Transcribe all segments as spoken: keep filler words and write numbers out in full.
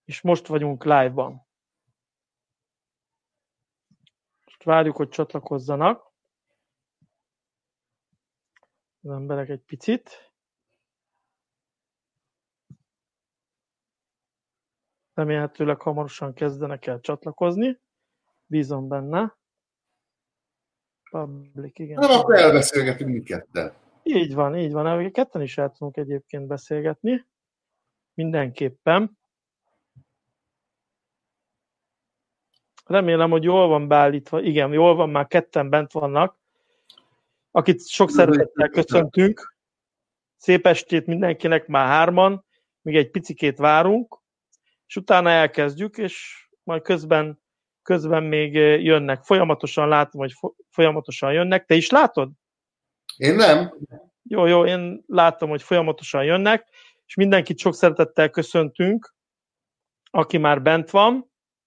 és most vagyunk live-ban. Most várjuk, hogy csatlakozzanak az emberek egy picit. Remélhetőleg hamarosan kezdenek el csatlakozni. Bízom benne. Public, igen. Nem, akkor elbeszélgetünk mi ketten. Így van, így van. Ketten is el tudunk egyébként beszélgetni. Mindenképpen. Remélem, hogy jól van beállítva. Igen, jól van, már ketten bent vannak. Akit sok szeretettel köszöntünk. Szép estét mindenkinek, már hárman. Még egy picikét várunk, és utána elkezdjük, és majd közben, közben még jönnek. Folyamatosan látom, hogy folyamatosan jönnek. Te is látod? Én nem. Jó, jó, én látom, hogy folyamatosan jönnek, és mindenkit sok szeretettel köszöntünk, aki már bent van.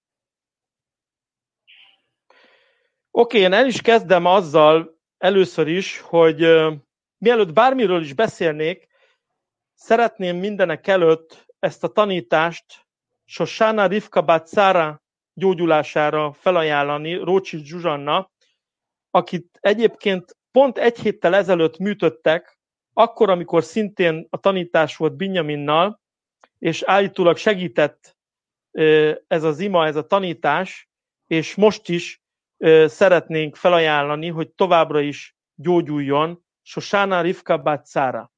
Oké, én el is kezdem azzal először is, hogy uh, mielőtt bármiről is beszélnék, szeretném mindenek előtt ezt a tanítást Shoshana Rivka Bat Sara gyógyulására felajánlani Rócsics Zsuzsanna, akit egyébként pont egy héttel ezelőtt műtöttek, akkor, amikor szintén a tanítás volt Binyaminnal, és állítólag segített ez az ima, ez a tanítás, és most is szeretnénk felajánlani, hogy továbbra is gyógyuljon Shoshana Rivka Bat Sara.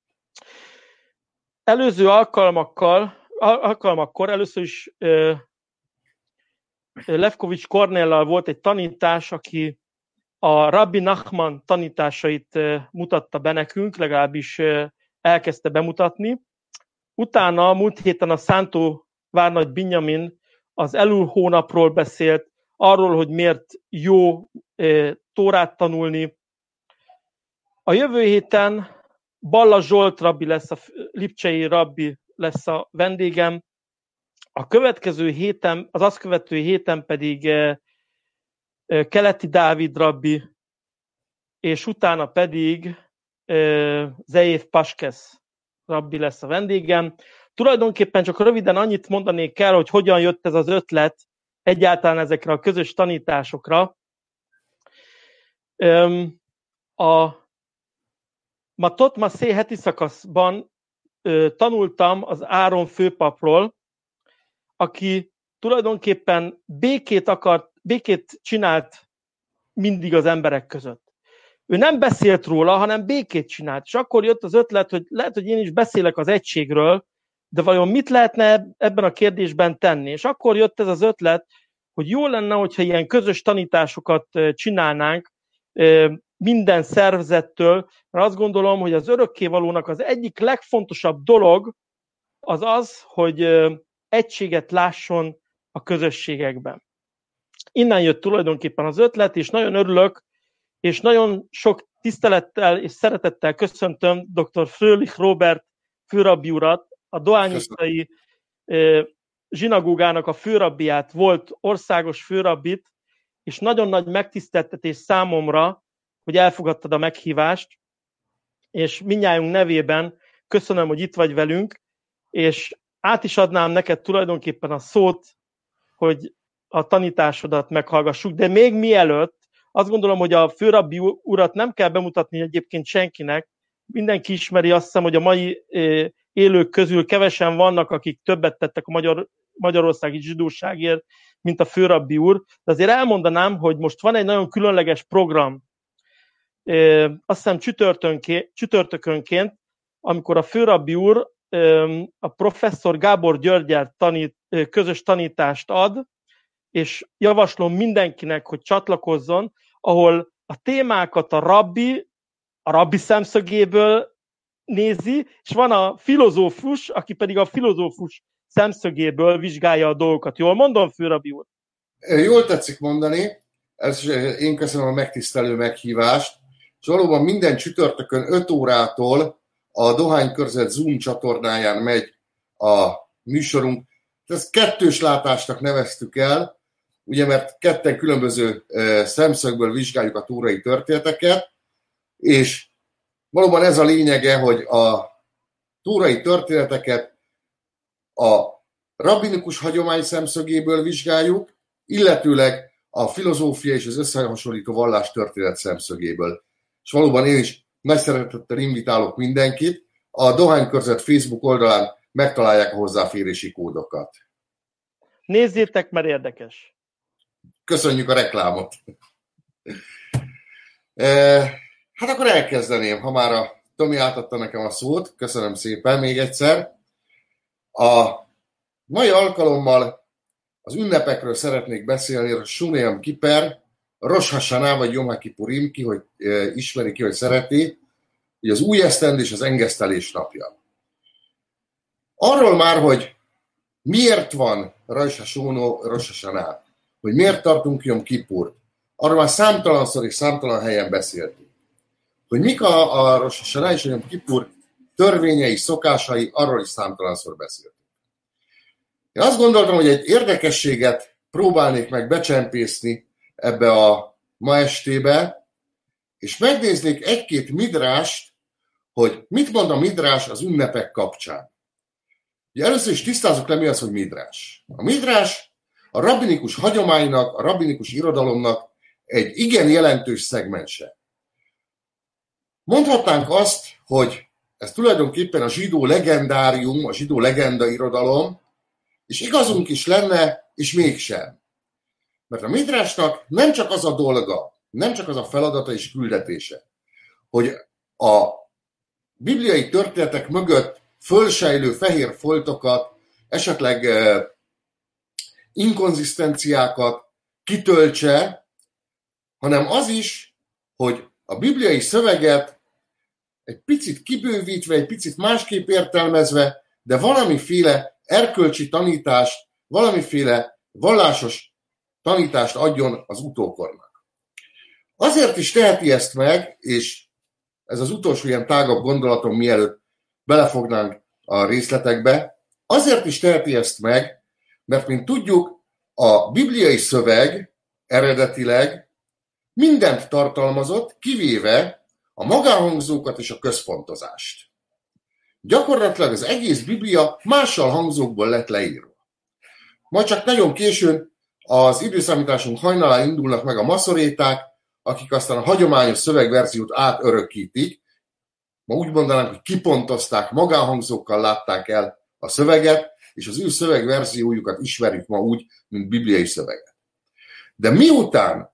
Előző alkalmakkal, alkalmakkor először is Lefkovics Kornéllal volt egy tanítás, aki a Rabbi Nachman tanításait mutatta be nekünk, legalábbis elkezdte bemutatni. Utána múlt héten a Szántó Várnagy Binyamin az Elul hónapról beszélt, arról, hogy miért jó Tórát tanulni. A jövő héten Balla Zsolt rabbi lesz, a lipcsei rabbi lesz a vendégem. A következő héten, az azt követő héten pedig Keleti Dávid rabbi, és utána pedig Zeév Paskesz rabbi lesz a vendégem. Tulajdonképpen csak röviden annyit mondanék el, hogy hogyan jött ez az ötlet egyáltalán ezekre a közös tanításokra. A Matot Masszé heti szakaszban tanultam az Áron főpapról, aki tulajdonképpen békét akart, békét csinált mindig az emberek között. Ő nem beszélt róla, hanem békét csinált. És akkor jött az ötlet, hogy lehet, hogy én is beszélek az egységről, de vajon mit lehetne ebben a kérdésben tenni? És akkor jött ez az ötlet, hogy jó lenne, hogyha ilyen közös tanításokat csinálnánk minden szervezettől, mert azt gondolom, hogy az örökkévalónak az egyik legfontosabb dolog az az, hogy egységet lásson a közösségekben. Innen jött tulajdonképpen az ötlet, és nagyon örülök, és nagyon sok tisztelettel és szeretettel köszöntöm dr. Fröhlich Róbert főrabbi urat, a dohányutcai zsinagógának a főrabbiát, volt országos főrabbit, és nagyon nagy megtiszteltetés számomra, hogy elfogadtad a meghívást, és mindnyájunk nevében köszönöm, hogy itt vagy velünk, és át is adnám neked tulajdonképpen a szót, hogy a tanításodat meghallgassuk, de még mielőtt azt gondolom, hogy a főrabbi urat nem kell bemutatni egyébként senkinek, mindenki ismeri, azt hiszem, hogy a mai élők közül kevesen vannak, akik többet tettek a magyar, magyarországi zsidóságért, mint a főrabbi úr, de azért elmondanám, hogy most van egy nagyon különleges program, azt hiszem csütörtökönként, amikor a főrabbi úr a professzor Gábor Györgyel tanít, közös tanítást ad, és javaslom mindenkinek, hogy csatlakozzon, ahol a témákat a rabbi, a rabbi szemszögéből nézi, és van a filozófus, aki pedig a filozófus szemszögéből vizsgálja a dolgokat. Jól mondom, főrabbi úr? Jól tetszik mondani, ez, én köszönöm a megtisztelő meghívást, és valóban minden csütörtökön öt órától a Dohánykörzet Zoom csatornáján megy a műsorunk. Ezt kettős látásnak neveztük el, ugye, mert ketten különböző szemszögből vizsgáljuk a tórai történeteket, és valóban ez a lényege, hogy a tórai történeteket a rabbinikus hagyomány szemszögéből vizsgáljuk, illetőleg a filozófia és az összehasonlító vallástörténet szemszögéből. És valóban én is nagy szeretettel invitálok mindenkit, a Dohánykörzet Facebook oldalán megtalálják a hozzáférési kódokat. Nézzétek, mert érdekes. Köszönjük a reklámot. Hát akkor elkezdeném, ha már a Tomi átadta nekem a szót. Köszönöm szépen még egyszer. A mai alkalommal az ünnepekről szeretnék beszélni, a Shona Yom Kippur, Rosh Hashanah vagy Yom HaKippurim, ki hogy e, ismeri, ki hogy szereti, hogy az új esztend és az engesztelés napja. Arról már, hogy miért van Rosh Hashanah, Rosh Hashanah, hogy miért tartunk Yom Kippurt, arról már számtalanszor és számtalan helyen beszéltünk. Hogy mik a, a Rosh Hashanah és a Yom Kippur törvényei, szokásai, arról is számtalanszor beszéltünk. Én azt gondoltam, hogy egy érdekességet próbálnék meg becsempészni ebbe a ma estébe, és megnéznék egy-két midrást, hogy mit mond a midrás az ünnepek kapcsán. Ugye először is tisztázzuk le, mi az, hogy midrás. A midrás a rabbinikus hagyománynak, a rabbinikus irodalomnak egy igen jelentős szegmense. Mondhatnánk azt, hogy ez tulajdonképpen a zsidó legendárium, a zsidó legenda irodalom, és igazunk is lenne, és mégsem. Mert a midrásnak nem csak az a dolga, nem csak az a feladata és küldetése, hogy a bibliai történetek mögött fölsejlő fehér foltokat, esetleg eh, inkonzisztenciákat kitöltse, hanem az is, hogy a bibliai szöveget egy picit kibővítve, egy picit másképp értelmezve, de valamiféle erkölcsi tanítást, valamiféle vallásos tanítást adjon az utókornak. Azért is teheti ezt meg, és ez az utolsó ilyen tágabb gondolatom, mielőtt belefognánk a részletekbe, azért is teheti ezt meg, mert mint tudjuk, a bibliai szöveg eredetileg mindent tartalmazott, kivéve a magánhangzókat és a központozást. Gyakorlatilag az egész Biblia mással hangzókból lett leírva. Majd csak nagyon későn az időszámításunk hajnalán indulnak meg a maszoréták, akik aztán a hagyományos szövegverziót átörökítik. Ma úgy mondanánk, hogy kipontozták, magánhangzókkal látták el a szöveget, és az ő szövegverziójukat ismerjük ma úgy, mint bibliai szöveget. De miután,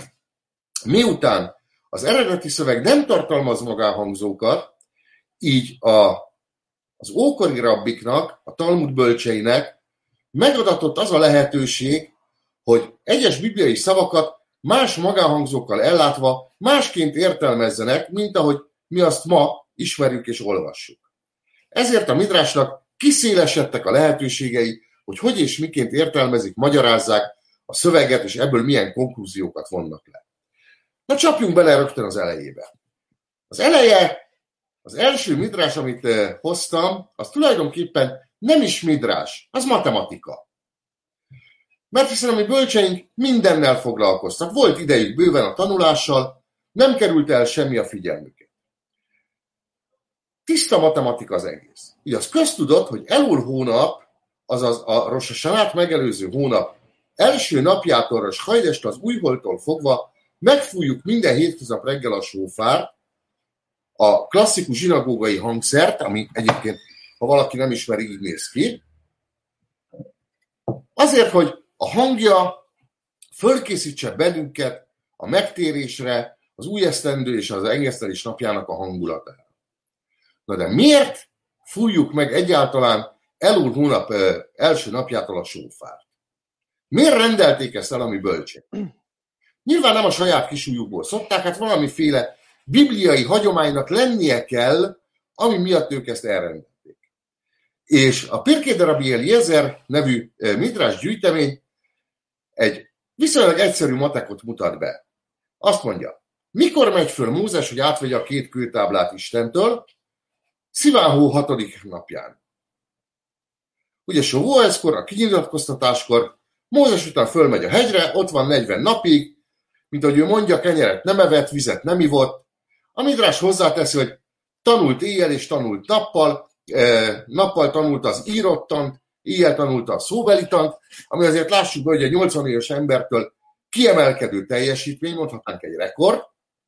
miután az eredeti szöveg nem tartalmaz magánhangzókat, így a, az ókori rabbiknak, a Talmud bölcseinek megadatott az a lehetőség, hogy egyes bibliai szavakat más magánhangzókkal ellátva másként értelmezzenek, mint ahogy mi azt ma ismerjük és olvassuk. Ezért a midrásnak kiszélesedtek a lehetőségei, hogy hogy és miként értelmezik, magyarázzák a szöveget, és ebből milyen konklúziókat vonnak le. Na csapjunk bele rögtön az elejébe. Az eleje, az első midrás, amit hoztam, az tulajdonképpen nem is midrás, az matematika. Mert hiszen a mi bölcseink mindennel foglalkoztak. Volt idejük bőven a tanulással, nem került el semmi a figyelmüket. Tiszta matematika az egész. Így az köztudott, hogy Elul hónap, azaz a Rosh Hashanát megelőző hónap első napjától és hajdest az újholttól fogva megfújjuk minden hétköznap reggel a sófárt, a klasszikus zsinagógai hangszert, ami egyébként, ha valaki nem ismeri, így néz ki, azért, hogy a hangja fölkészítse bennünket a megtérésre, az új esztendő és az engesztelés napjának a hangulatára. Na de miért fújjuk meg egyáltalán Elul hónap első napjától a sófárt? Miért rendelték ezt el a mi bölcsek? Nyilván nem a saját kisújukból szokták, hát valamiféle bibliai hagyománynak lennie kell, ami miatt ők ezt elrendelték. És a Pirkei de Rabbi Eliezer nevű midrás gyűjtemény egy viszonylag egyszerű matekot mutat be. Azt mondja, mikor megy föl Mózes, hogy átvegye a két kőtáblát Istentől? Sziván hó hatodik napján. Ugye Sovóeszkor, a kinyilatkoztatáskor Mózes után fölmegy a hegyre, ott van negyven napig, mint ahogy ő mondja, kenyeret nem evett, vizet nem ivott. A midrás hozzáteszi, hogy tanult éjjel és tanult nappal, nappal tanult az írottant, Ilyen tanulta a szóbelitant, ami azért lássuk be, hogy a nyolcvan éves embertől kiemelkedő teljesítmény, mondhatnánk egy rekord,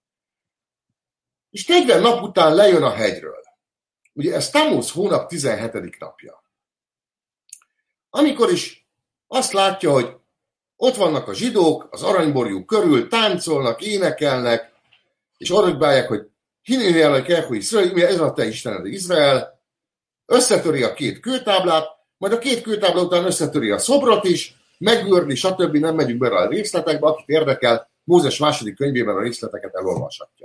és negyven nap után lejön a hegyről. Ugye ez Tammuz hónap tizenhetedik napja. Amikor is azt látja, hogy ott vannak a zsidók, az aranyborjú körül, táncolnak, énekelnek, és arra hogy hinnél, hogy Izrael, ez a te Istened, Izrael, összetöri a két kőtáblát, majd a két kőtábla után összetöri a szobrot is, megőrli, stb. Nem megyünk bele a részletekbe, akit érdekel, Mózes második könyvében a részleteket elolvashatja.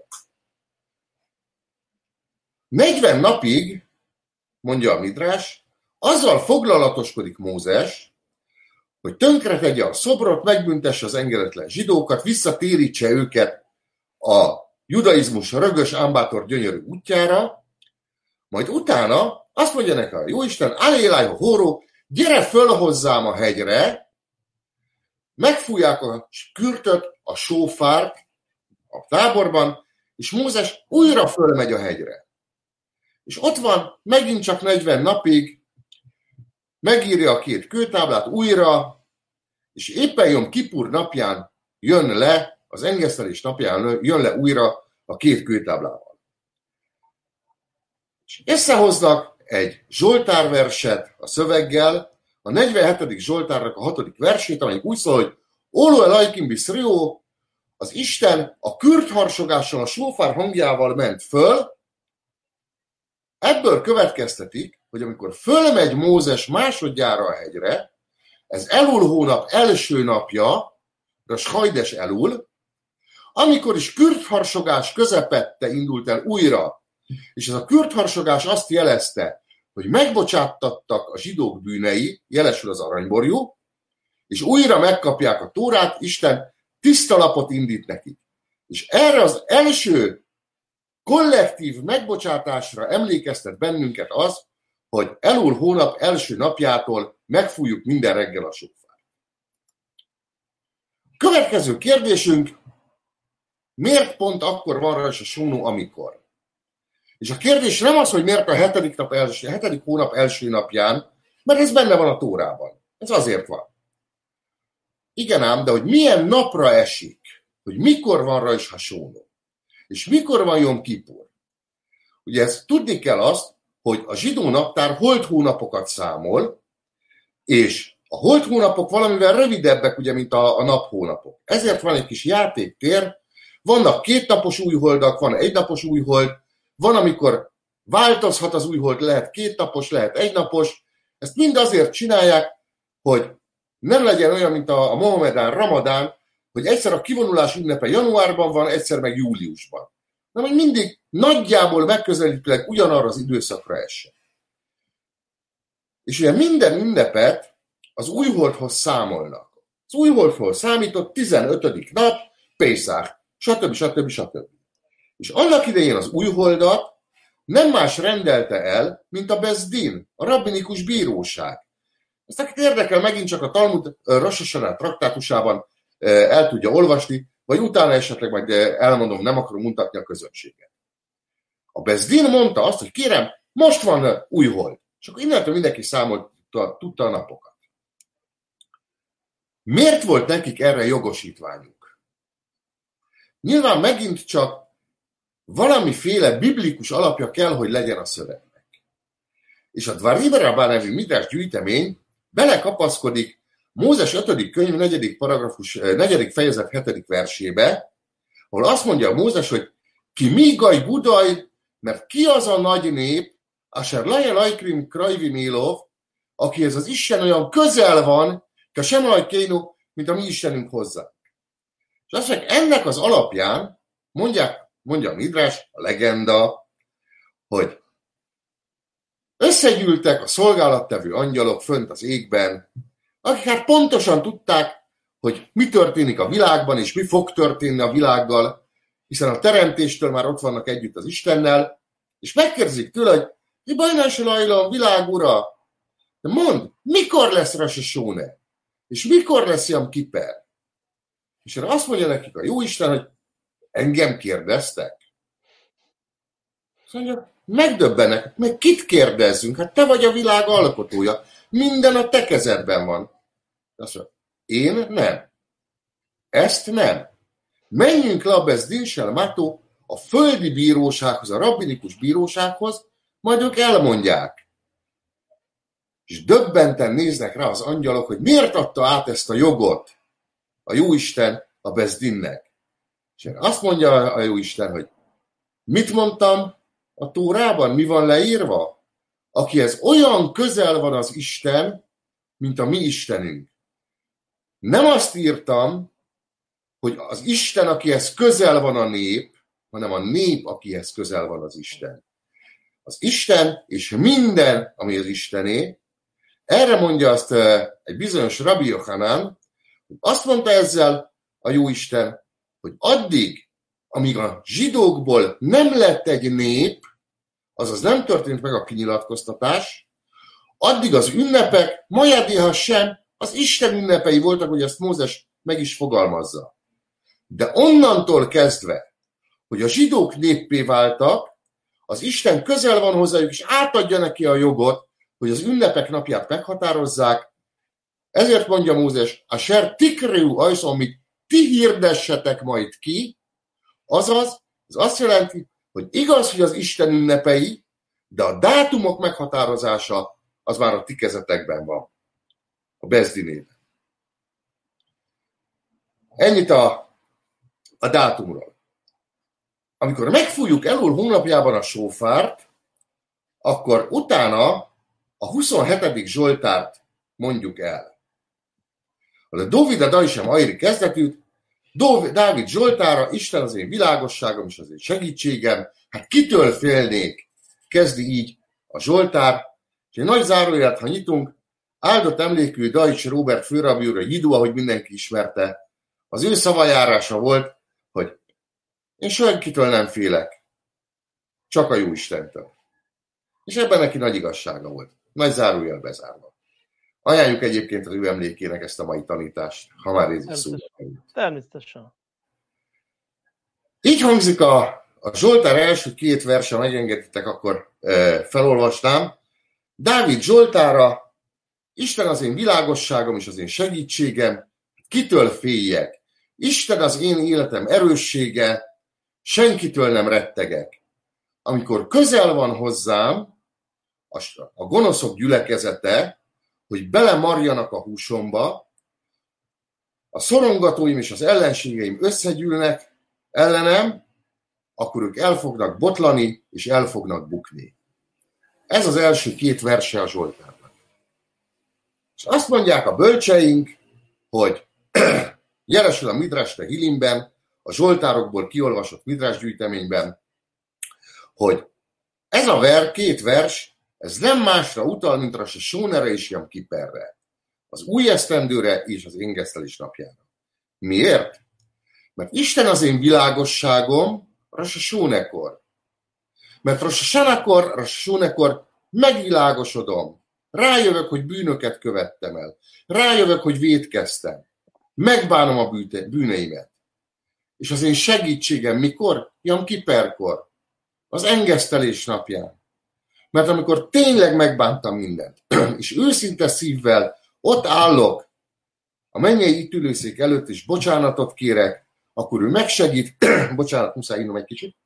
negyven napig, mondja a Midrás, azzal foglalatoskodik Mózes, hogy tönkretegye a szobrot, megbüntesse az engedetlen zsidókat, visszatérítse őket a judaizmus rögös, ámbátor, gyönyörű útjára, majd utána azt mondja neki a Jóisten, Aléláj, hóró, gyere föl hozzám a hegyre, megfújják a kürtöt, a sófárt a táborban, és Mózes újra fölmegy a hegyre. És ott van, megint csak negyven napig, megírja a két kőtáblát újra, és éppen Jom Kipur napján jön le, az engesztelés napján jön le újra a két kőtáblával. És összehoznak egy zsoltárverset a szöveggel, a negyvenhetedik zsoltárnak a hatodik versét, amelyik úgy szól, hogy Olo elajkim biszrió, az Isten a kürtharsogással, a sófár hangjával ment föl. Ebből következtetik, hogy amikor fölmegy Mózes másodjára a hegyre, ez Elul hónap első napja, a Sajdes Elul, amikor is kürtharsogás közepette indult el újra, és ez a kürtharsogás azt jelezte, hogy megbocsáttattak a zsidók bűnei, jelesül az aranyborjú, és újra megkapják a Tórát, Isten tiszta lapot indít nekik. És erre az első kollektív megbocsátásra emlékeztet bennünket az, hogy Elul hónap első napjától megfújjuk minden reggel a sófárt. Következő kérdésünk, miért pont akkor van Rosh Hashana, amikor? És a kérdés nem az, hogy miért a hetedik, nap első, hetedik hónap első napján, mert ez benne van a Tórában. Ez azért van. Igen ám, de hogy milyen napra esik, hogy mikor van Rosh Hashana, és mikor van Jom Kipur. Ugye ezt tudni kell azt, hogy a zsidó naptár holt hónapokat számol, és a holt hónapok valamivel rövidebbek, ugye, mint a, a naphónapok. Ezért van egy kis játéktér, vannak kétnapos újholdak, van egynapos újhold, van, amikor változhat az újhold, lehet kétnapos, lehet egynapos. Ezt mind azért csinálják, hogy nem legyen olyan, mint a, a Mohamedán Ramadán, hogy egyszer a kivonulás ünnepe januárban van, egyszer meg júliusban. Na, hogy mindig nagyjából megközelítőleg ugyanarra az időszakra essen. És ugye minden ünnepet az újholdhoz számolnak. Az újholdhoz számított tizenötödik nap, Pészák, stb. stb. stb. És annak idején az újholdat nem más rendelte el, mint a Bezdin, a rabbinikus bíróság. Ezt akit érdekel, megint csak a Talmud Rosh Hashana traktátusában el tudja olvasni, vagy utána esetleg majd elmondom, nem akarom mutatni a közönséget. A Bezdin mondta azt, hogy kérem, most van újhold. És akkor innentől mindenki számolta, tudta a napokat. Miért volt nekik erre jogosítványuk? Nyilván megint csak valamiféle biblikus alapja kell, hogy legyen a szövegnek. És a Dvarim Rabbá nevű Midrash gyűjtemény belekapaszkodik Mózes ötödik könyv negyedik paragrafus, negyedik fejezet hetedik versébe, ahol azt mondja Mózes, hogy ki migaj budaj, mert ki az a nagy nép, asher lajel ajkrim krajvinélov, akihez az Isten olyan közel van, que sem ajkénu, mint a mi Istenünk hozzá. És azt mondják, ennek az alapján mondják, mondja a Midrash, a legenda, hogy összegyűltek a szolgálattevő angyalok fönt az égben, akik hát pontosan tudták, hogy mi történik a világban, és mi fog történni a világgal, hiszen a teremtéstől már ott vannak együtt az Istennel, és megkérdezik tőle, hogy mi bajnás lajla, világ ura, de mondd, mikor lesz Rosh Hashana, és mikor lesz Jom Kippur? És erre azt mondja nekik a Jóisten, hogy engem kérdeztek? Azt mondja, megdöbbenek, meg kit kérdezzünk? Hát te vagy a világ alkotója. minden a te kezedben van. Azt mondja, én nem. Ezt nem. Menjünk le a Bezdin Shel Mato a földi bírósághoz, a rabbinikus bírósághoz, majd ők elmondják. És döbbenten néznek rá az angyalok, hogy miért adta át ezt a jogot a Jóisten a Bezdinnek. És azt mondja a Jóisten, hogy mit mondtam a Tórában, mi van leírva? Akihez olyan közel van az Isten, mint a mi Istenünk. Nem azt írtam, hogy az Isten, akihez közel van a nép, hanem a nép, akihez közel van az Isten. Az Isten és minden, ami az Istené. Erre mondja azt egy bizonyos Rabbi Yochanan, hogy azt mondta ezzel a Jóisten, hogy addig, amíg a zsidókból nem lett egy nép, azaz nem történt meg a kinyilatkoztatás, addig az ünnepek, Majadiha sem, az Isten ünnepei voltak, hogy ezt Mózes meg is fogalmazza. De onnantól kezdve, hogy a zsidók néppé váltak, az Isten közel van hozzájuk, és átadja neki a jogot, hogy az ünnepek napját meghatározzák. Ezért mondja Mózes, Asher tikreu ajsz, amit ti hirdessetek majd ki, azaz, az azt jelenti, hogy igaz, hogy az Isten ünnepei, de a dátumok meghatározása az már a ti kezetekben van. A Bezdinében. Ennyit a, a dátumról. Amikor megfújjuk Elul hónapjában a sófárt, akkor utána a huszonhetedik Zsoltárt mondjuk el. A Dovid a Daisem Ajri kezdetűt, Dávid Zsoltára, Isten az én világosságom és az én segítségem, hát kitől félnék, kezdi így a Zsoltár, és egy nagy zárójelet, ha nyitunk, áldott emlékű Dajcs Róbert főrabbi úr, a Jidó, ahogy mindenki ismerte, az ő szavajárása volt, hogy én senkitől nem félek, csak a Jóistentől. És ebben neki nagy igazsága volt. Nagy zárójel bezárva. Ajánljuk egyébként az ő emlékének ezt a mai tanítást, ha már ez is szó. Természetesen. Így hangzik a, a Zsoltár első két verse, megengeditek, akkor e, felolvasnám. Dávid Zsoltára, Isten az én világosságom és az én segítségem, kitől féljek? Isten az én életem erőssége, senkitől nem rettegek. Amikor közel van hozzám a, a gonoszok gyülekezete, hogy belemarjanak a húsomba, a szorongatóim és az ellenségeim összegyűlnek ellenem, akkor ők el fognak botlani, és el fognak bukni. Ez az első két verse a Zsoltárnak. És azt mondják a bölcseink, hogy jelesül a Midrash Tehilimben, a Zsoltárokból kiolvasott Midrash gyűjteményben, hogy ez a ver, két vers, ez nem másra utal, mint a Sónere és Jam Kiperre, az új esztendőre és az éngesztelés napjára. Miért? Mert Isten az én világosságom Rosh Hashanakor. Mert Rosh Hashanakor, Rosh Hashanakor megvilágosodom. Rájövök, hogy bűnöket követtem el. Rájövök, hogy vétkeztem. Megbánom a bűneimet. És az én segítségem mikor? Jam Kiperkor. Az engesztelés napján. Mert amikor tényleg megbántam mindent, és őszinte szívvel ott állok a mennyei ítélőszék előtt, és bocsánatot kérek, akkor ő megsegít, bocsánat, muszáj innom egy kicsit,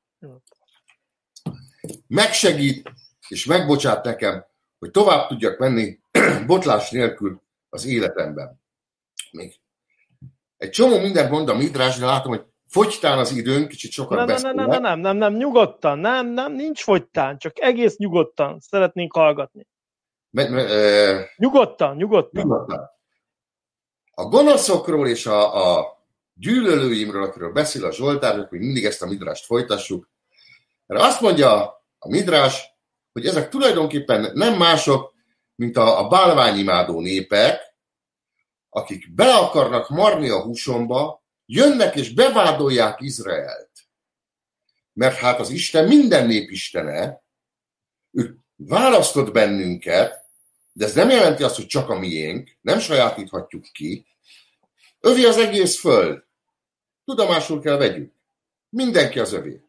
megsegít, és megbocsát nekem, hogy tovább tudjak menni botlás nélkül az életemben. Még egy csomó mindent mond a Midrash, de látom, hogy fogytán az időn, kicsit sokat beszélnek. Nem, nem, nem, nem, nem, nyugodtan, nem, nem, nincs fogytán, csak egész nyugodtan szeretnénk hallgatni. Me, me, e... Nyugodtan, nyugodtan. nyugodtan. A gonoszokról és a, a gyűlölőimről, akiről beszél a Zsoltár, hogy mindig ezt a Midrást folytassuk. Erre azt mondja a Midrash, hogy ezek tulajdonképpen nem mások, mint a, a bálványimádó népek, akik be akarnak marni a húsomba, jönnek és bevádolják Izraelt. Mert hát az Isten minden nép istene, ő választott bennünket, de ez nem jelenti azt, hogy csak a miénk, nem sajátíthatjuk ki. Övé az egész föld. Tudomásul kell vegyük. Mindenki az övé.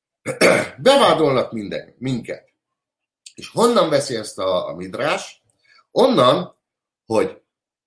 Bevádolnak minden, minket. És honnan veszi ezt a, a Midrash? Onnan, hogy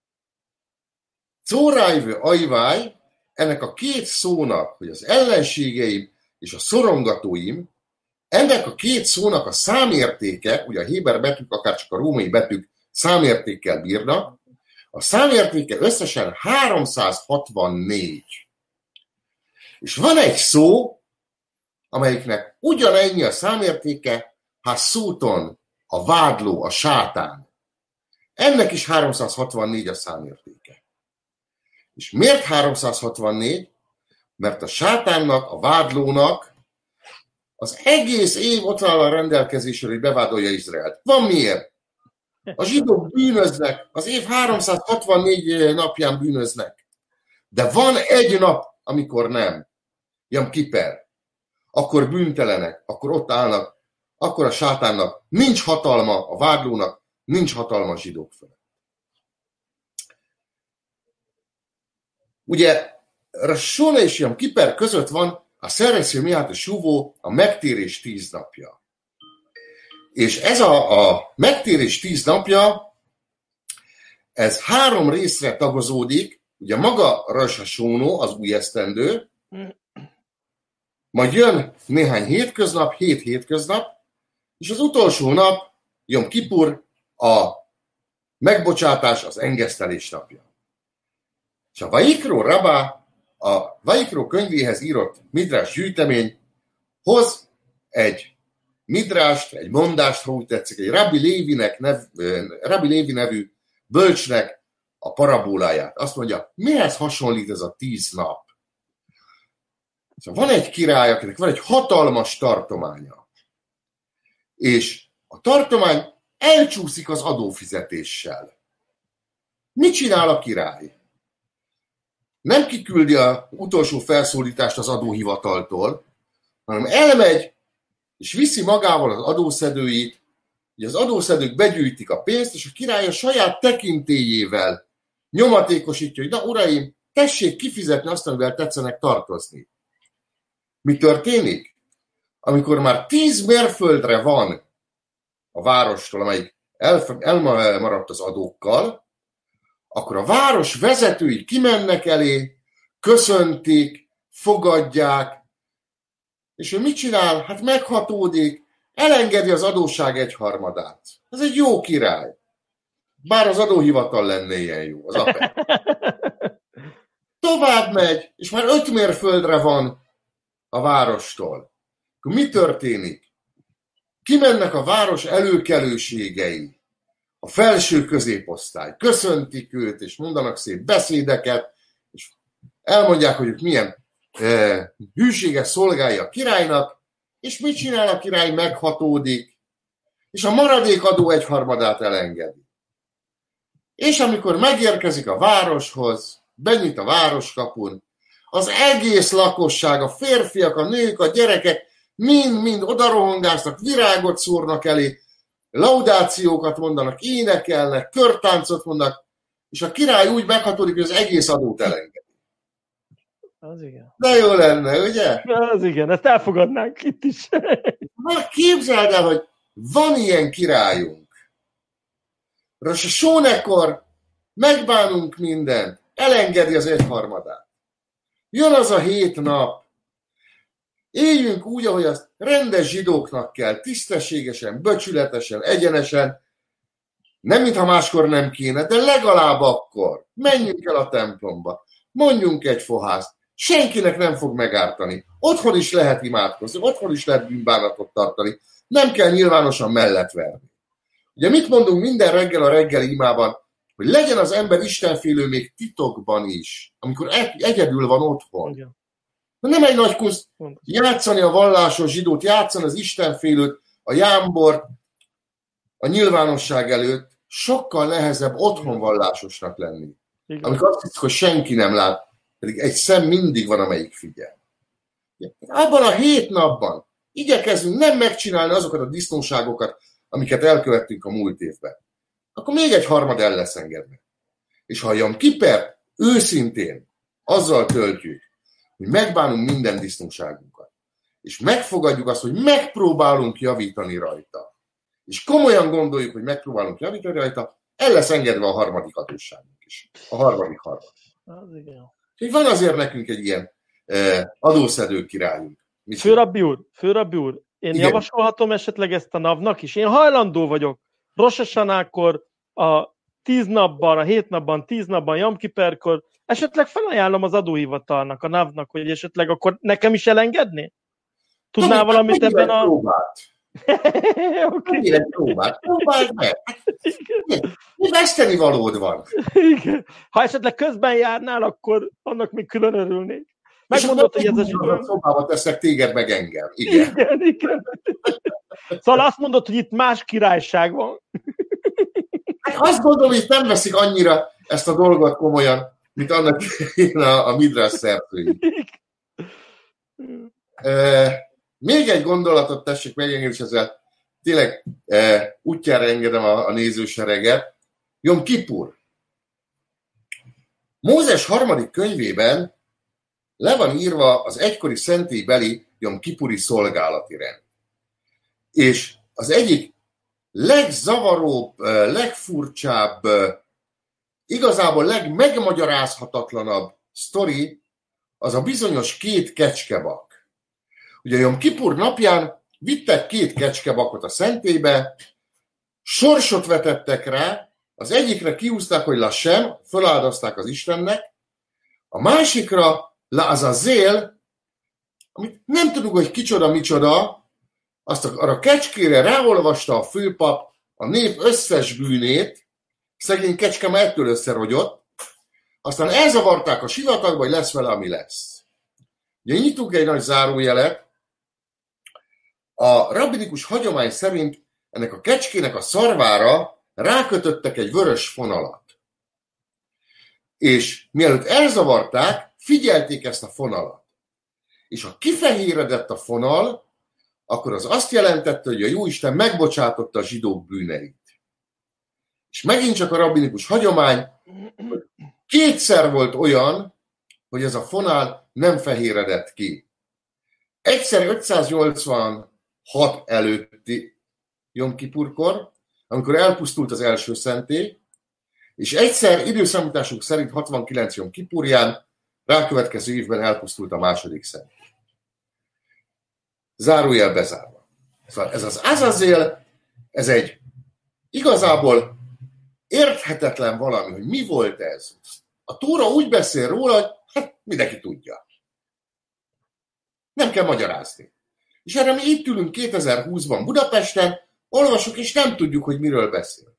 Czórájvő ajváj, ennek a két szónak, hogy az ellenségeim és a szorongatóim, ennek a két szónak a számértéke, ugye a héber betűk, akár csak a római betűk számértékkel bírnak, a számértéke összesen háromszázhatvannégy. És van egy szó, amelyiknek ugyanennyi a számértéke, hát szóton a vádló, a sátán. Ennek is háromszázhatvannégy a számértéke. És miért háromszázhatvannégy? Mert a sátánnak, a vádlónak az egész év ott áll a rendelkezésre, hogy bevádolja Izraelt. Van miért? A zsidók bűnöznek, az év háromszázhatvannégy napján bűnöznek. De van egy nap, amikor nem. Jam Kiper. Akkor bűntelenek, akkor ott állnak, akkor a sátánnak nincs hatalma, a vádlónak nincs hatalma a zsidók felett. Ugye Sona és Jam Kiper között van a Szeresző Miát a Suvó, a megtérés tíz napja. És ez a, a megtérés tíz napja, ez három részre tagozódik, ugye maga Rosh Hashanah, az új esztendő, majd jön néhány hétköznap, hét hétköznap, és az utolsó nap, Jom Kipur, a megbocsátás, az engesztelés napja. És a Vaikró Rabá, a Vaikró könyvéhez írott midrás gyűjtemény hoz egy midrást, egy mondást, ha úgy tetszik, egy Rabbi Lévinek nev, Rabbi Lévi nevű bölcsnek a parabóláját. Azt mondja, mihez hasonlít ez a tíz nap? Szóval van egy király, akinek van egy hatalmas tartománya, és a tartomány elcsúszik az adófizetéssel. Mit csinál a király? Nem kiküldi az utolsó felszólítást az adóhivataltól, hanem elmegy, és viszi magával az adószedőit, hogy az adószedők begyűjtik a pénzt, és a király a saját tekintélyével nyomatékosítja, hogy na uraim, tessék kifizetni azt, amivel tetszenek tartozni. Mi történik? Amikor már tíz mérföldre van a várostól, amelyik elmaradt az adókkal, akkor a város vezetői kimennek elé, köszöntik, fogadják, és ő mit csinál? Hát meghatódik, elengedi az adósság egyharmadát. Ez egy jó király. Bár az adóhivatal lenne ilyen jó, az apek. Tovább megy, és már öt mérföldre van a várostól. Akkor mi történik? Kimennek a város előkelőségei, a felső középosztály. Köszöntik őt, és mondanak szép beszédeket, és elmondják, hogy ők milyen eh, hűséges szolgálja a királynak, és mit csinál a király? Meghatódik, és a maradék adó egyharmadát elengedi. És amikor megérkezik a városhoz, benyit a városkapun, az egész lakosság, a férfiak, a nők, a gyerekek mind-mind odarohangáznak, virágot szórnak elé, laudációkat mondanak, énekelnek, körtáncot mondanak, és a király úgy meghatódik, hogy az egész adót elengedi. Az igen. De jó lenne, ugye? Az igen, ezt elfogadnánk itt is. Na, képzeld el, hogy van ilyen királyunk. Rosh Hashanah-kor megbánunk mindent, elengedi az egyharmadát. Jön az a hét nap, éljünk úgy, ahogy azt rendes zsidóknak kell, tisztességesen, becsületesen, egyenesen, nem mintha máskor nem kéne, de legalább akkor menjünk el a templomba, mondjunk egy fohászt, senkinek nem fog megártani. Otthon is lehet imádkozni, otthon is lehet bűnbánatot tartani, nem kell nyilvánosan mellett verni. Ugye mit mondunk minden reggel a reggeli imában, hogy legyen az ember istenfélő még titokban is, amikor egyedül van otthon. Igen. Nem egy nagy kunst játszani a vallásos zsidót, játszani az istenfélőt, a jámbort a nyilvánosság előtt, sokkal nehezebb otthon vallásosnak lenni. Igen. Amikor azt hiszük, hogy senki nem lát, pedig egy szem mindig van, amelyik figyel. Abban a hét napban igyekezünk nem megcsinálni azokat a disznóságokat, amiket elkövettünk a múlt évben. Akkor még egy harmad el lesz engedve. És ha a Jom Kipert őszintén azzal töltjük, hogy megbánunk minden disznóságunkat, és megfogadjuk azt, hogy megpróbálunk javítani rajta, és komolyan gondoljuk, hogy megpróbálunk javítani rajta, el lesz engedve a harmadik adósságunk is. A harmadik harmad. Az igen. Így van azért nekünk egy ilyen eh, adószedő királyunk. Főrabbi úr, Főrabbi úr, én igen. javasolhatom esetleg ezt a navnak is. Én hajlandó vagyok Rosh Hashanákkor, a tíz napban, a hét napban, tíz napban, Jom Kiperkor, esetleg felajánlom az adóhivatalnak, a navnak, hogy esetleg akkor nekem is elengedné? Tudnál Tomi, valamit ebben a... Okay. Mire próbáld? Próbáld meg! Mi veszteni valód van? Igen. Ha esetleg közben járnál, akkor annak még külön örülnék. Megmondod, hogy ez a zsidó... szobába teszek téged meg engem. Igen. Igen, igen. Szóval azt mondod, hogy itt más királyság van. Hát azt gondolom, hogy nem veszik annyira ezt a dolgot komolyan, mint annak a, a Midrás szerzői. E, még egy gondolatot tessék megengedni, és ezzel tényleg e, útjára engedem a, a nézősereget. Jom Kipur. Mózes harmadik könyvében le van írva az egykori szentélybeli Jom Kipuri szolgálati rend. És az egyik legzavaróbb, legfurcsább, igazából legmegmagyarázhatatlanabb sztori az a bizonyos két kecskebak. Ugye Jom Kipur napján vittek két kecskebakot a szentélybe, sorsot vetettek rá, az egyikre kiúzták, hogy Lashem, föláldozták az Istennek, a másikra La'Azazel, amit nem tudunk, hogy kicsoda, micsoda, azt a kecskére ráolvasta a főpap a nép összes bűnét, szegény kecske már ettől összerogyott, aztán elzavarták a sivatagba, hogy lesz vele, ami lesz. Ugye nyitunk egy nagy zárójelet, a rabbinikus hagyomány szerint ennek a kecskének a szarvára rákötöttek egy vörös fonalat. És mielőtt elzavarták, figyelték ezt a fonalat. És ha kifehéredett a fonal, akkor az azt jelentette, hogy a Jóisten megbocsátotta a zsidók bűneit. És megint csak a rabbinikus hagyomány, kétszer volt olyan, hogy ez a fonál nem fehéredett ki. Egyszer ötszáznyolcvanhat előtti Jom Kipurkor, amikor elpusztult az első szentély, és egyszer időszámításunk szerint hatvankilenc Jom Kipurján, rákövetkező évben elpusztult a második szentély. Zárójel bezárva. Szóval ez az Azazel, ez egy igazából érthetetlen valami, hogy mi volt ez. A Tóra úgy beszél róla, hogy hát mindenki tudja. Nem kell magyarázni. És erre mi itt ülünk kétezer-húszban Budapesten, olvasok, és nem tudjuk, hogy miről beszél.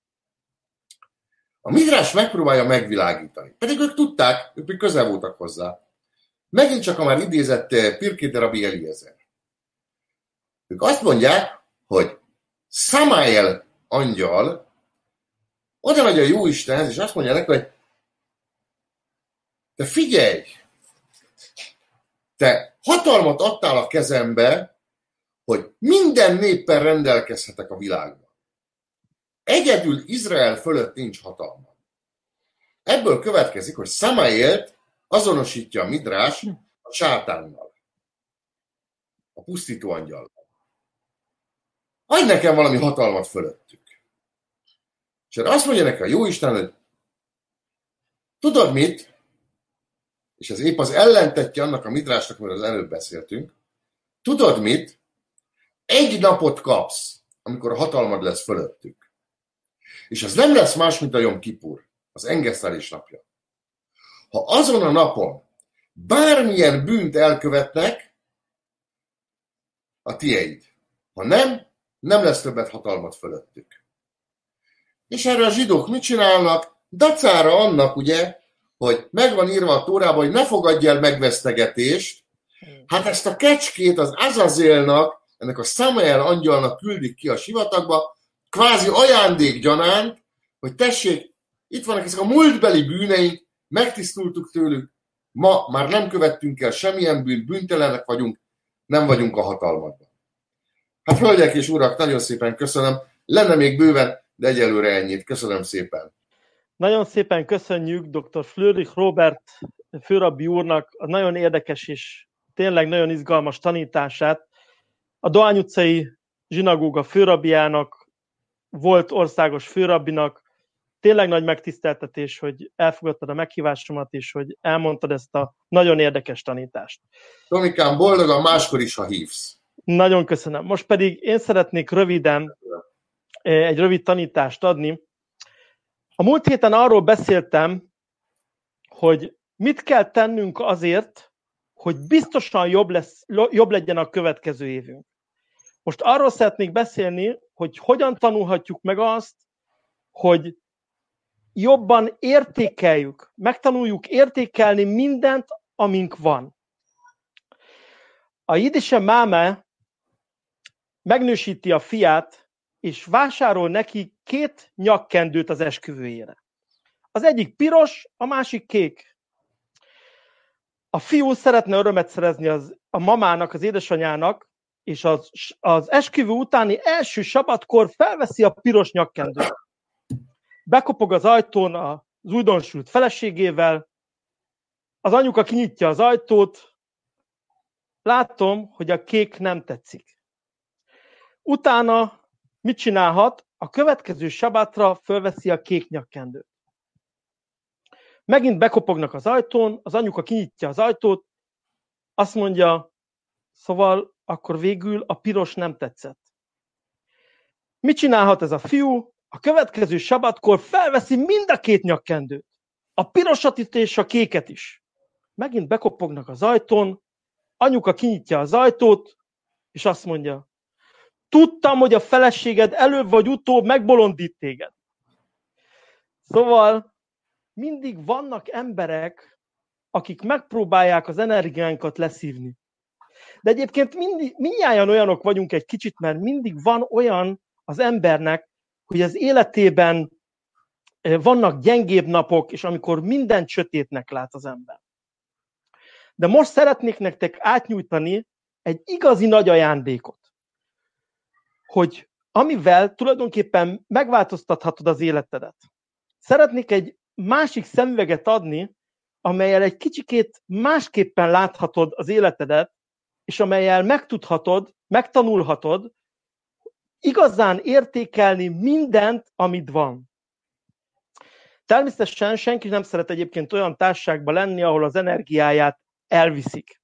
A Midrás megpróbálja megvilágítani. Pedig ők tudták, ők még közel voltak hozzá. Megint csak a már idézett Pirkei de Rabbi Eliezer. Ők azt mondják, hogy Samael angyal oda megy a Jóistenhez, és azt mondja neki, hogy te figyelj, te hatalmat adtál a kezembe, hogy minden néppel rendelkezhetek a világban. Egyedül Izrael fölött nincs hatalma. Ebből következik, hogy Samaelt azonosítja a Midrás a sátánnal, a pusztító angyal. Adj nekem valami hatalmat fölöttük. És erre azt mondja neki a Jóisten, hogy tudod mit? És ez épp az ellentetje annak a Midrásnak, amiről az előbb beszéltünk. Tudod mit? Egy napot kapsz, amikor a hatalmad lesz fölöttük. És ez nem lesz más, mint a Jom Kipur, az engesztelés napja. Ha azon a napon bármilyen bűnt elkövetnek, a tieid. Ha nem, nem lesz többet hatalmat fölöttük. És erre a zsidók mit csinálnak? Dacára annak, ugye, hogy megvan írva a Tórában, hogy ne fogadj el megvesztegetést, hát ezt a kecskét az Azazélnak, ennek a Samael angyalnak küldik ki a sivatagba, kvázi ajándék gyanánt, hogy tessék, itt vannak ezek a múltbeli bűneink, megtisztultuk tőlük, ma már nem követtünk el semmilyen bűnt, bűntelenek vagyunk, nem vagyunk a hatalmadban. Hát hölgyek és urak, nagyon szépen köszönöm, lenne még bőven, de egyelőre ennyit. Köszönöm szépen. Nagyon szépen köszönjük doktor Flőrich Róbert főrabbi úrnak a nagyon érdekes és tényleg nagyon izgalmas tanítását. A Dohány utcai zsinagóga főrabbiának, volt országos főrabbinak, tényleg nagy megtiszteltetés, hogy elfogadtad a meghívásomat, és hogy elmondtad ezt a nagyon érdekes tanítást. Tomikám, boldogan máskor is, ha hívsz. Nagyon köszönöm. Most pedig én szeretnék röviden egy rövid tanítást adni. A múlt héten arról beszéltem, hogy mit kell tennünk azért, hogy biztosan jobb, lesz, jobb legyen a következő évünk. Most arról szeretnék beszélni, hogy hogyan tanulhatjuk meg azt, hogy jobban értékeljük, megtanuljuk értékelni mindent, amink van. A Jidische máme megnősíti a fiát, és vásárol neki két nyakkendőt az esküvőjére. Az egyik piros, a másik kék. A fiú szeretne örömet szerezni az, a mamának, az édesanyának, és az, az esküvő utáni első sabatkor felveszi a piros nyakkendőt. Bekopog az ajtón az újdonsült feleségével, az anyuka kinyitja az ajtót, látom, hogy a kék nem tetszik. Utána mit csinálhat? A következő sabatra fölveszi a kék nyakkendőt. Megint bekopognak az ajtón, az anyuka kinyitja az ajtót, azt mondja, szóval akkor végül a piros nem tetszett. Mit csinálhat ez a fiú? A következő sabatkor felveszi mind a két nyakkendőt. A pirosat és a kéket is. Megint bekopognak az ajtón, anyuka kinyitja az ajtót, és azt mondja, tudtam, hogy a feleséged előbb vagy utóbb megbolondít téged. Szóval mindig vannak emberek, akik megpróbálják az energiánkat leszívni. De egyébként mindig, mindnyájan olyanok vagyunk egy kicsit, mert mindig van olyan az embernek, hogy az életében vannak gyengébb napok, és amikor minden sötétnek lát az ember. De most szeretnék nektek átnyújtani egy igazi nagy ajándékot, hogy amivel tulajdonképpen megváltoztathatod az életedet. Szeretnék egy másik szemüveget adni, amellyel egy kicsikét másképpen láthatod az életedet, és amellyel megtudhatod, megtanulhatod, igazán értékelni mindent, amit van. Természetesen senki nem szeret egyébként olyan társaságban lenni, ahol az energiáját elviszik.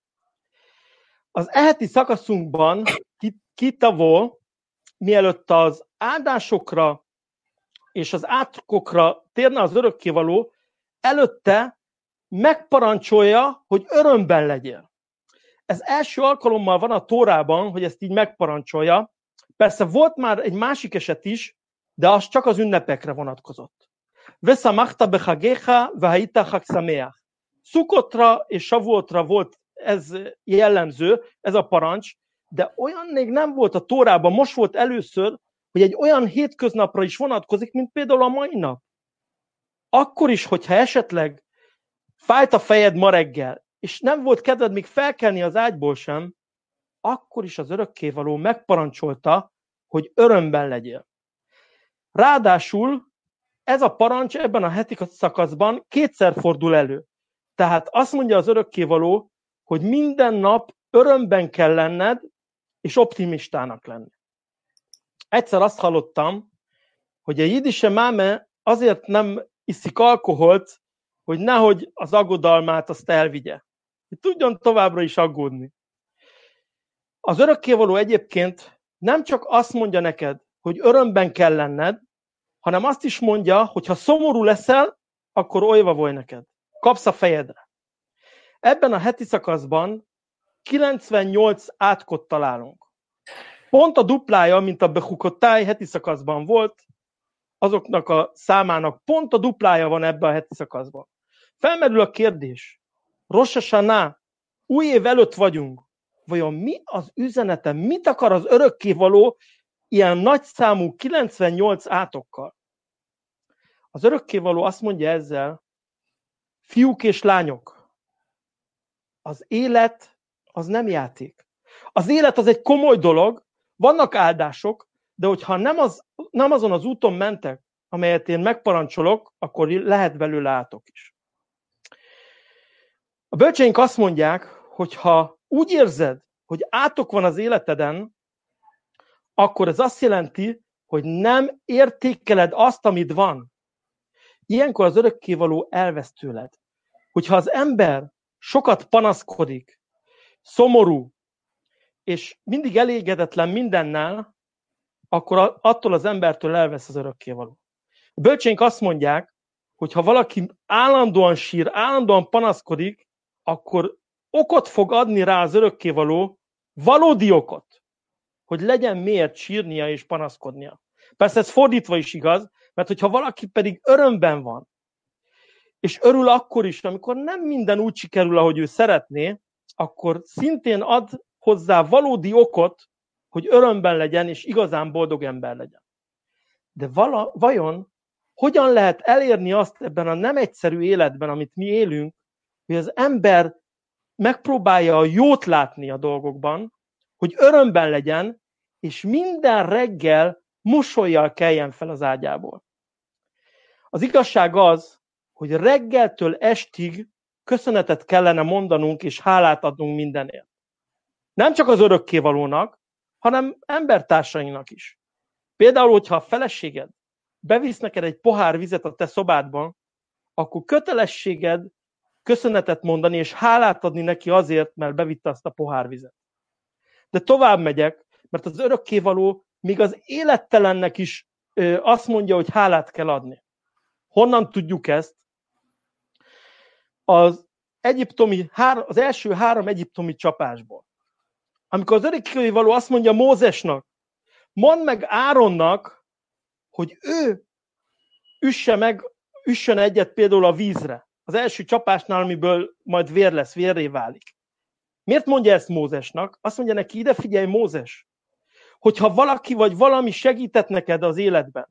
Az eheti szakaszunkban kitavó, mielőtt az áldásokra és az átkokra térne az örökkévaló, előtte megparancsolja, hogy örömben legyél. Ez első alkalommal van a Tórában, hogy ezt így megparancsolja. Persze volt már egy másik eset is, de az csak az ünnepekre vonatkozott. Veszamachta bechagecha vehajita chag sameach. Szukotra és Savuotra volt ez jellemző, ez a parancs, de olyan még nem volt a Tórában, most volt először, hogy egy olyan hétköznapra is vonatkozik, mint például a mai nap. Akkor is, hogyha esetleg fájt a fejed ma reggel, és nem volt kedved még felkelni az ágyból sem, akkor is az örökkévaló megparancsolta, hogy örömben legyél. Ráadásul ez a parancs ebben a heti szakaszban kétszer fordul elő. Tehát azt mondja az örökkévaló, hogy minden nap örömben kell lenned, és optimistának lenni. Egyszer azt hallottam, hogy a Jidische máme azért nem iszik alkoholt, hogy nehogy az aggodalmát azt elvigye. Hogy tudjon továbbra is aggódni. Az örökkévaló egyébként nem csak azt mondja neked, hogy örömben kell lenned, hanem azt is mondja, hogy ha szomorú leszel, akkor olyva volj neked. Kapsz a fejedre. Ebben a heti szakaszban kilencvennyolc átkot találunk. Pont a duplája, mint a Bechukotáj heti szakaszban volt, azoknak a számának pont a duplája van ebben a heti szakaszban. Felmerül a kérdés, Rosh Hashanah, új év előtt vagyunk, vajon mi az üzenete, mit akar az örökkévaló ilyen nagyszámú kilencvennyolc átokkal? Az örökkévaló azt mondja ezzel, fiúk és lányok, az élet az nem játék. Az élet az egy komoly dolog, vannak áldások, de hogyha nem, az, nem azon az úton mentek, amelyet én megparancsolok, akkor lehet belőle átok is. A bölcseink azt mondják, hogy ha úgy érzed, hogy átok van az életeden, akkor ez azt jelenti, hogy nem értékeled azt, amit van. Ilyenkor az örökkévaló elvesz tőled. Hogyha az ember sokat panaszkodik, szomorú, és mindig elégedetlen mindennel, akkor attól az embertől elvesz az örökkévaló. A bölcsénk azt mondják, hogy ha valaki állandóan sír, állandóan panaszkodik, akkor okot fog adni rá az örökkévaló, valódi okot, hogy legyen miért sírnia és panaszkodnia. Persze ez fordítva is igaz, mert hogyha valaki pedig örömben van, és örül akkor is, amikor nem minden úgy sikerül, ahogy ő szeretné, akkor szintén ad hozzá valódi okot, hogy örömben legyen, és igazán boldog ember legyen. De vala, vajon hogyan lehet elérni azt ebben a nem egyszerű életben, amit mi élünk, hogy az ember megpróbálja a jót látni a dolgokban, hogy örömben legyen, és minden reggel mosollyal keljen fel az ágyából. Az igazság az, hogy reggeltől estig köszönetet kellene mondanunk, és hálát adnunk mindenért. Nem csak az örökkévalónak, hanem embertársainknak is. Például, hogyha a feleséged bevisz neked egy pohár vizet a te szobádban, akkor kötelességed köszönetet mondani, és hálát adni neki azért, mert bevitte azt a pohár vizet. De tovább megyek, mert az örökkévaló még az élettelennek is ö, azt mondja, hogy hálát kell adni. Honnan tudjuk ezt? Az, egyiptomi, az első három egyiptomi csapásból. Amikor az örökkévaló azt mondja Mózesnak, mondd meg Áronnak, hogy ő üsse meg, üssön egyet például a vízre. Az első csapásnál, amiből majd vér lesz, vérré válik. Miért mondja ezt Mózesnak? Azt mondja neki, ide figyelj Mózes, hogyha valaki vagy valami segített neked az életben,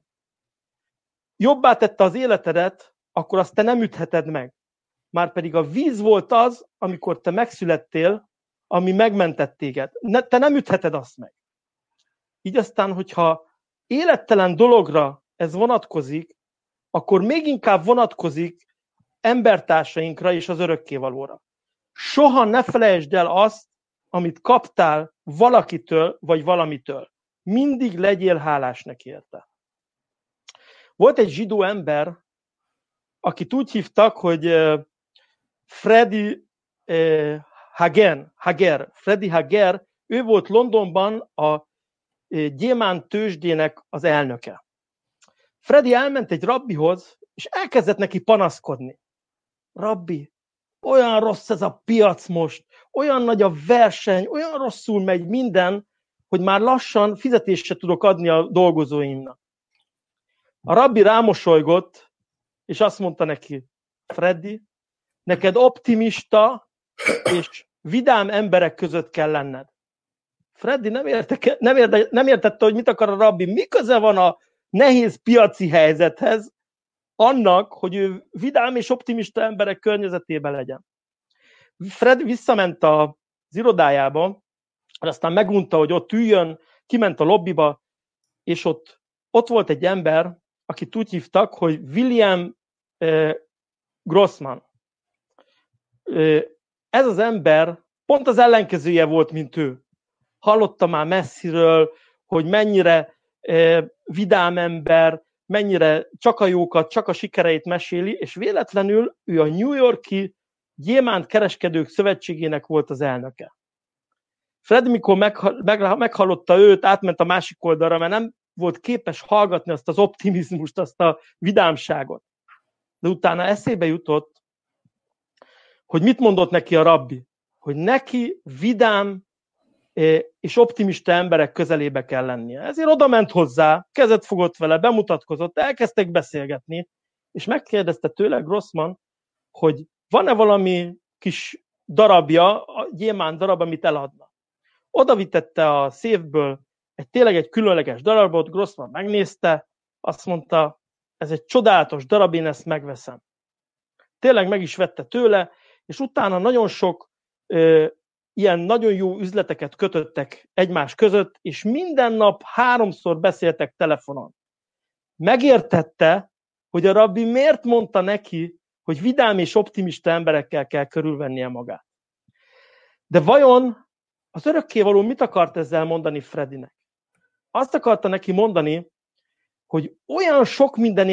jobbá tette az életedet, akkor azt te nem ütheted meg. Márpedig a víz volt az, amikor te megszülettél, ami megmentett téged. Ne, te nem ütheted azt meg. Így aztán, hogyha élettelen dologra ez vonatkozik, akkor még inkább vonatkozik embertársainkra és az örökkévalóra. Soha ne felejtsd el azt, amit kaptál valakitől vagy valamitől. Mindig legyél hálás neki érte. Volt egy zsidó ember, akit úgy hívtak, hogy Freddy Hagen, Hager, Freddy Hager, ő volt Londonban a gyémánt tőzsdének az elnöke. Freddy elment egy rabbihoz, és elkezdett neki panaszkodni. Rabbi, olyan rossz ez a piac most, olyan nagy a verseny, olyan rosszul megy minden, hogy már lassan fizetést se tudok adni a dolgozóimnak. A rabbi rámosolygott, és azt mondta neki, Freddy, neked optimista és vidám emberek között kell lenned. Freddy nem, érte, nem, érte, nem értette, hogy mit akar a rabbi, mi köze van a nehéz piaci helyzethez, annak, hogy ő vidám és optimista emberek környezetében legyen. Fred visszament az irodájába, aztán megunta, hogy ott üljön, kiment a lobbiba, és ott, ott volt egy ember, akit úgy hívtak, hogy William eh, Grossman. Eh, ez az ember pont az ellenkezője volt, mint ő. Hallotta már messziről, hogy mennyire eh, vidám ember, mennyire csak a jókat, csak a sikereit meséli, és véletlenül ő a New York-i Gyémánt Kereskedők Szövetségének volt az elnöke. Fred, mikor meghallotta őt, átment a másik oldalra, mert nem volt képes hallgatni azt az optimizmust, azt a vidámságot. De utána eszébe jutott, hogy mit mondott neki a rabbi, hogy neki vidám és optimista emberek közelébe kell lennie. Ezért oda ment hozzá, kezet fogott vele, bemutatkozott, elkezdtek beszélgetni, és megkérdezte tőle Grossman, hogy van-e valami kis darabja, a gyémánt darab, amit eladna. Oda vitette a széfből egy tényleg egy különleges darabot, Grossman megnézte, azt mondta, ez egy csodálatos darab, én ezt megveszem. Tényleg meg is vette tőle, és utána nagyon sok ö, ilyen nagyon jó üzleteket kötöttek egymás között, és minden nap háromszor beszéltek telefonon. Megértette, hogy a rabbi miért mondta neki, hogy vidám és optimista emberekkel kell körülvennie magát. De vajon az örökkévaló mit akart ezzel mondani Freddynek? Azt akarta neki mondani, hogy olyan sok mindenért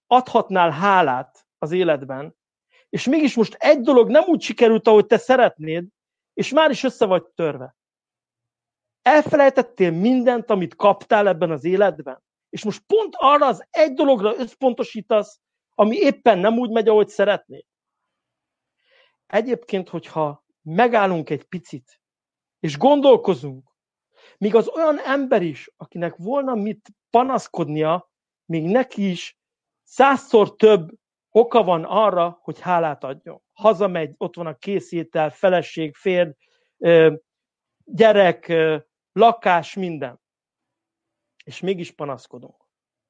adhatnál hálát az életben, és mégis most egy dolog nem úgy sikerült, ahogy te szeretnéd, és már is össze vagy törve. Elfelejtettél mindent, amit kaptál ebben az életben, és most pont arra az egy dologra összpontosítasz, ami éppen nem úgy megy, ahogy szeretnéd. Egyébként, hogyha megállunk egy picit, és gondolkozunk, míg az olyan ember is, akinek volna mit panaszkodnia, még neki is százszor több oka van arra, hogy hálát adjon. Hazamegy, ott van a készétel, feleség, férj, gyerek, lakás, minden. És mégis panaszkodunk.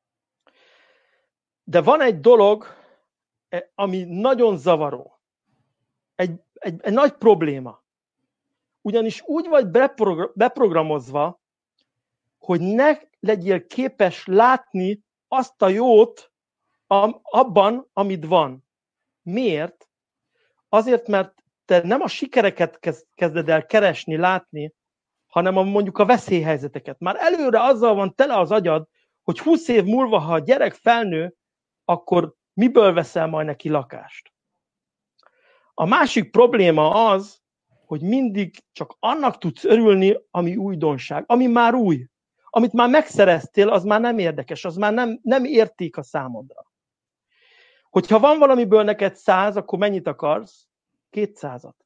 De van egy dolog, ami nagyon zavaró. Egy, egy, egy nagy probléma. Ugyanis úgy vagy beprogramozva, hogy ne legyél képes látni azt a jót abban, amit van. Miért? Azért, mert te nem a sikereket kezded el keresni, látni, hanem a, mondjuk a veszélyhelyzeteket. Már előre azzal van tele az agyad, hogy húsz év múlva, ha a gyerek felnő, akkor miből veszel majd neki lakást? A másik probléma az, hogy mindig csak annak tudsz örülni, ami újdonság, ami már új. Amit már megszereztél, az már nem érdekes, az már nem, nem érték a számodra. Hogyha van valamiből neked száz, akkor mennyit akarsz? kétszázat.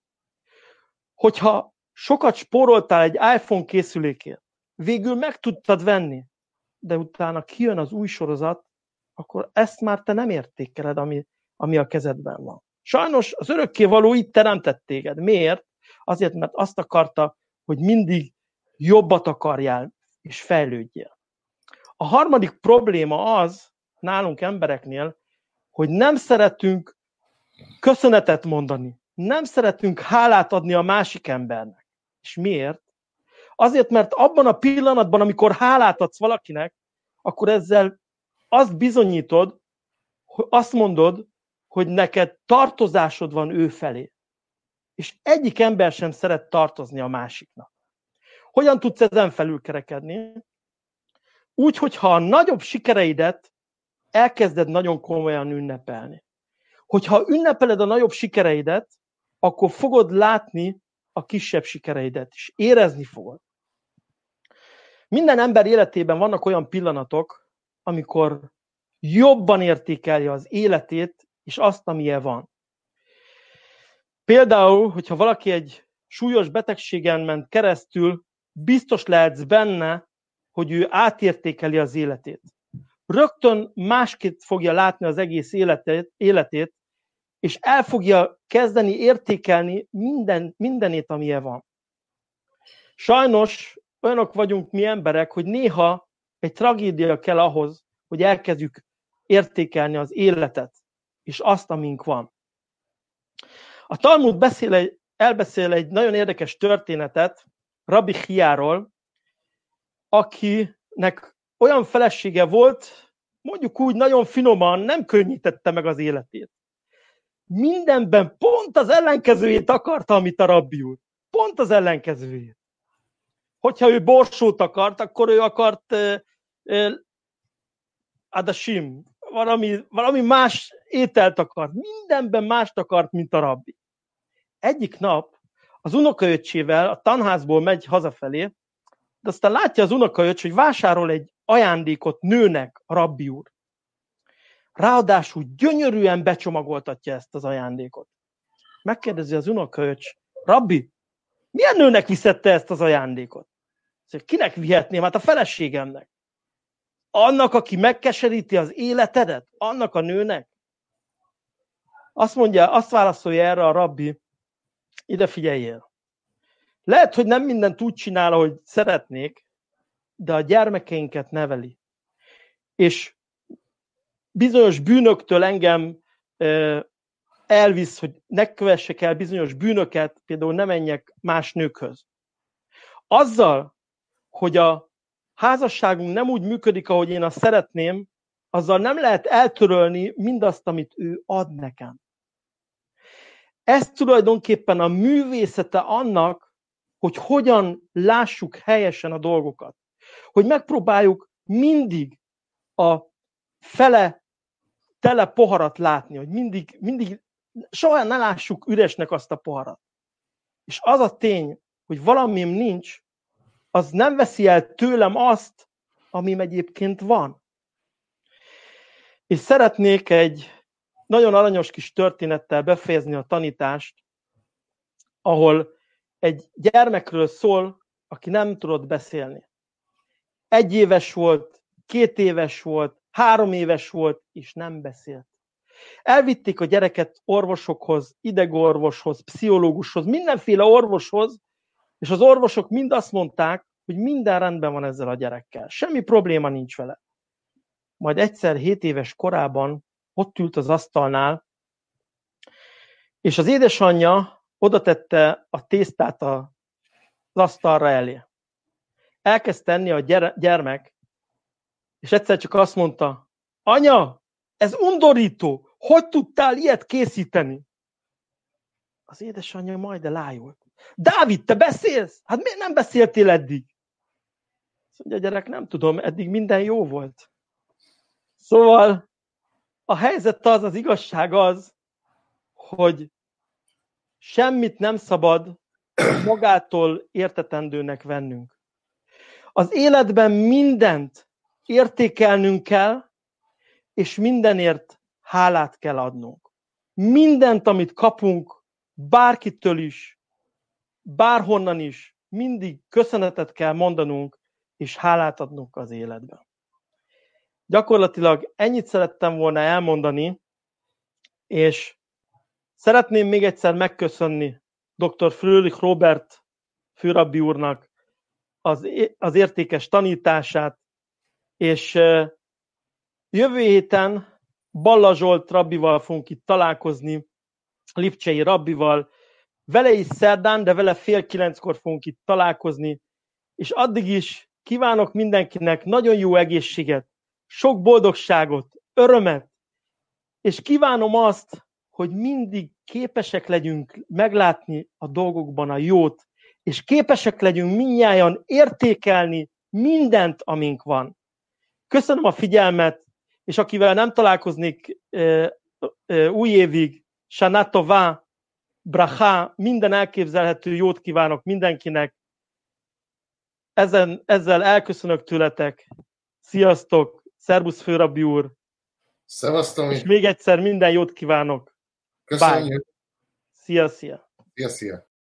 Hogyha sokat spóroltál egy iPhone készülékért, végül meg tudtad venni, de utána kijön az új sorozat, akkor ezt már te nem értékeled, ami, ami a kezedben van. Sajnos az örökkévaló így teremtett téged. Miért? Azért, mert azt akarta, hogy mindig jobbat akarjál, és fejlődjél. A harmadik probléma az, nálunk embereknél, hogy nem szeretünk köszönetet mondani. Nem szeretünk hálát adni a másik embernek. És miért? Azért, mert abban a pillanatban, amikor hálát adsz valakinek, akkor ezzel azt bizonyítod, hogy azt mondod, hogy neked tartozásod van ő felé. És egyik ember sem szeret tartozni a másiknak. Hogyan tudsz ezen felülkerekedni? Úgy, hogyha a nagyobb sikereidet elkezded nagyon komolyan ünnepelni. Hogyha ünnepeled a nagyobb sikereidet, akkor fogod látni a kisebb sikereidet is. Érezni fogod. Minden ember életében vannak olyan pillanatok, amikor jobban értékelje az életét, és azt, amilyen van. Például, hogyha valaki egy súlyos betegségen ment keresztül, biztos lehetsz benne, hogy ő átértékeli az életét. Rögtön másképp fogja látni az egész életét, életét és el fogja kezdeni értékelni minden, mindenét, amilyen van. Sajnos olyanok vagyunk mi emberek, hogy néha egy tragédia kell ahhoz, hogy elkezdjük értékelni az életet, és azt, amink van. A Talmud beszél egy, elbeszél egy nagyon érdekes történetet Rabbi Chiáról, akinek olyan felesége volt, mondjuk úgy nagyon finoman, nem könnyítette meg az életét. Mindenben pont az ellenkezőjét akarta, amit a rabbi úr. Pont az ellenkezőjét. Hogyha ő borsót akart, akkor ő akart uh, uh, adasim, valami, valami más ételt akart. Mindenben mást akart, mint a rabbi. Egyik nap az unokaöccsével a tanházból megy hazafelé, de aztán látja az unokaöcs, hogy vásárol egy ajándékot nőnek a rabbi úr. Ráadásul gyönyörűen becsomagoltatja ezt az ajándékot. Megkérdezi az unokaöcs, rabbi, milyen nőnek viszed te ezt az ajándékot? Szóval, kinek vihetném? Hát a feleségemnek. Annak, aki megkeseríti az életedet? Annak a nőnek? Azt mondja, azt válaszolja erre a rabbi, ide figyeljél. Lehet, hogy nem mindent úgy csinál, ahogy szeretnék, de a gyermekeinket neveli. És bizonyos bűnöktől engem elvisz, hogy ne kövessek el bizonyos bűnöket, például ne menjek más nőkhöz. Azzal, hogy a házasságunk nem úgy működik, ahogy én azt szeretném, azzal nem lehet eltörölni mindazt, amit ő ad nekem. Ez tulajdonképpen a művészete annak, hogy hogyan lássuk helyesen a dolgokat. Hogy megpróbáljuk mindig a fele tele poharat látni, hogy mindig, mindig soha ne lássuk üresnek azt a poharat. És az a tény, hogy valamim nincs, az nem veszi el tőlem azt, amim egyébként van. És szeretnék egy nagyon aranyos kis történettel befejezni a tanítást, ahol egy gyermekről szól, aki nem tudott beszélni. Egy éves volt, két éves volt, három éves volt, és nem beszélt. Elvitték a gyereket orvosokhoz, idegorvoshoz, pszichológushoz, mindenféle orvoshoz, és az orvosok mind azt mondták, hogy minden rendben van ezzel a gyerekkel. Semmi probléma nincs vele. Majd egyszer hét éves korában ott ült az asztalnál, és az édesanyja oda tette a tésztát az asztalra elé. Elkezdte enni a gyermek, és egyszer csak azt mondta, anya, ez undorító, hogy tudtál ilyet készíteni? Az édesanyja majd elájult. Dávid, te beszélsz? Hát miért nem beszéltél eddig? Azt mondja, a gyerek, nem tudom, eddig minden jó volt. Szóval a helyzet az, az igazság az, hogy semmit nem szabad magától értetendőnek vennünk. Az életben mindent értékelnünk kell, és mindenért hálát kell adnunk. Mindent, amit kapunk, bárkitől is, bárhonnan is, mindig köszönetet kell mondanunk, és hálát adnunk az életben. Gyakorlatilag ennyit szerettem volna elmondani, és szeretném még egyszer megköszönni doktor Fröhlich Róbert főrabbi úrnak az, az értékes tanítását, és jövő héten Balla Zsolt rabbival fogunk itt találkozni, Lipcsei rabbival, vele is szerdán, de vele fél kilenckor fogunk itt találkozni, és addig is kívánok mindenkinek nagyon jó egészséget, sok boldogságot, örömet, és kívánom azt, hogy mindig képesek legyünk meglátni a dolgokban a jót, és képesek legyünk mindnyájan értékelni mindent, amink van. Köszönöm a figyelmet, és akivel nem találkoznék e, e, új évig, Shana Tova, Bracha, minden elképzelhető jót kívánok mindenkinek. Ezen, ezzel elköszönök tőletek. Sziasztok! Szerbusz főrabbi úr! Szevasztom! És még egyszer minden jót kívánok! Köszönjük! Szia, szia! Szia, szia!